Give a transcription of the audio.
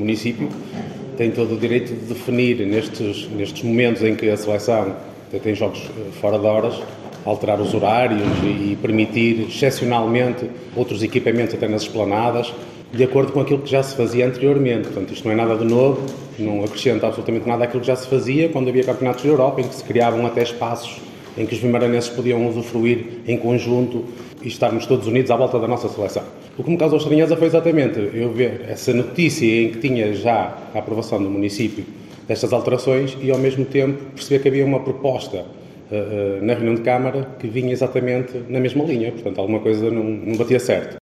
município tem todo o direito de definir nestes momentos em que a seleção tem jogos fora de horas, alterar os horários e permitir, excepcionalmente, outros equipamentos até nas esplanadas, de acordo com aquilo que já se fazia anteriormente. Portanto, isto não é nada de novo, não acrescenta absolutamente nada àquilo que já se fazia quando havia campeonatos da Europa, em que se criavam até espaços em que os vimaranenses podiam usufruir em conjunto e estarmos todos unidos à volta da nossa seleção. O que me causou estranheza foi exatamente eu ver essa notícia em que tinha já a aprovação do município destas alterações e, ao mesmo tempo, perceber que havia uma proposta na reunião de Câmara que vinha exatamente na mesma linha. Portanto, alguma coisa não batia certo.